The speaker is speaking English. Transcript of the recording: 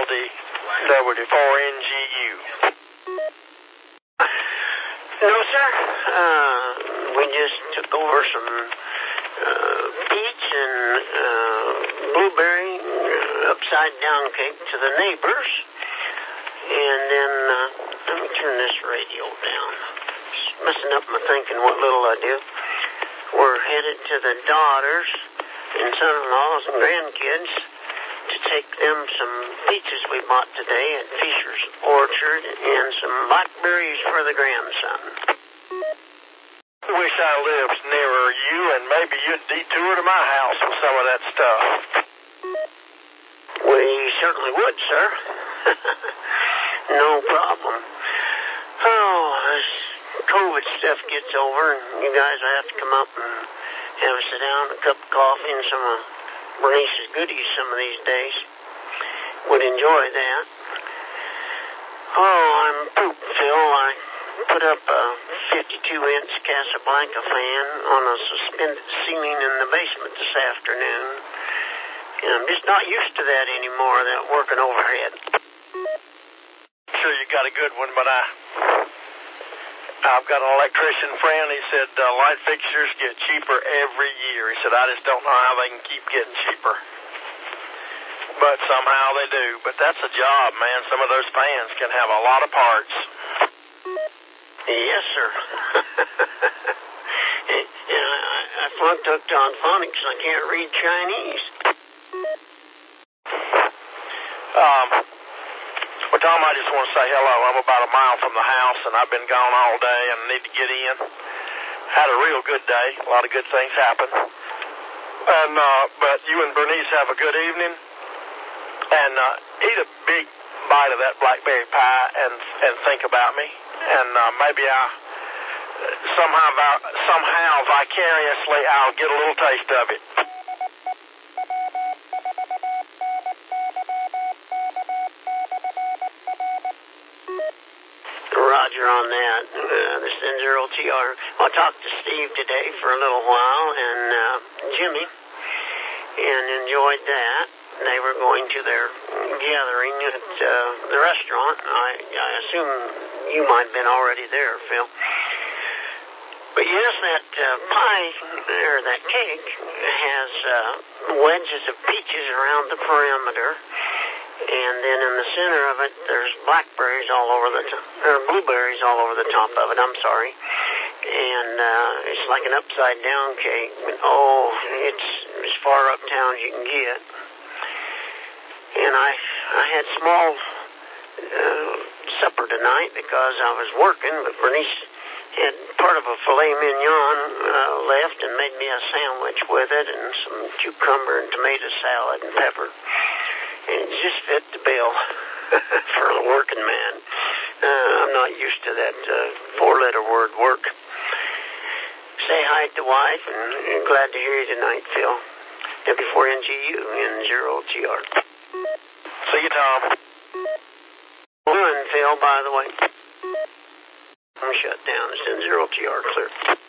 LD4NGU. No, sir. We just took over some peach and blueberry upside-down cake to the neighbors. And then, let me turn this radio down. It's messing up my thinking what little I do. We're headed to the daughters and son-in-laws and grandkids to take them some peaches we bought today at Fisher's Orchard and some blackberries for the grandson. Wish I lived nearer you, and maybe you'd detour to my house with some of that stuff. We certainly would, sir. No problem. Oh, this COVID stuff gets over, and you guys will have to come up and have a sit down, a cup of coffee, and some of Bernice's goodies some of these days. Would enjoy that. Oh, I'm pooped, Phil. I put up a 52-inch Casablanca fan on a suspended ceiling in the basement this afternoon. And I'm just not used to that anymore, that working overhead. Sure you got a good one, but I've got an electrician friend. He said light fixtures get cheaper every year. He said, I just don't know how they can keep getting cheaper. But somehow they do. But that's a job, man. Some of those fans can have a lot of parts. Yes, sir. I flunked hooked on phonics and I can't read Chinese. Well, Tom, I just want to say hello. I'm about a mile from the house, and I've been gone all day and need to get in. Had a real good day. A lot of good things happened. And but you and Bernice have a good evening. And eat a big bite of that blackberry pie and think about me. And maybe somehow vicariously I'll get a little taste of it. Roger on that. This is N0TR. I talked to Steve today for a little while and Jimmy and enjoyed that. They were going to their gathering at the restaurant. I assume you might have been already there, Phil. But yes, that pie, or that cake, has wedges of peaches around the perimeter. And then in the center of it, there's blackberries all over or blueberries all over the top of it, I'm sorry. And it's like an upside-down cake. Oh, it's as far uptown as you can get. And I had small supper tonight because I was working, but Bernice had part of a filet mignon left and made me a sandwich with it and some cucumber and tomato salad and pepper. And it just fit the bill for a working man. I'm not used to that four-letter word, work. Say hi to the wife, and glad to hear you tonight, Phil. W4NGU and 0TR. See you, Tom. One, Phil, by the way. I'm shut down. It's in 0TR, clear.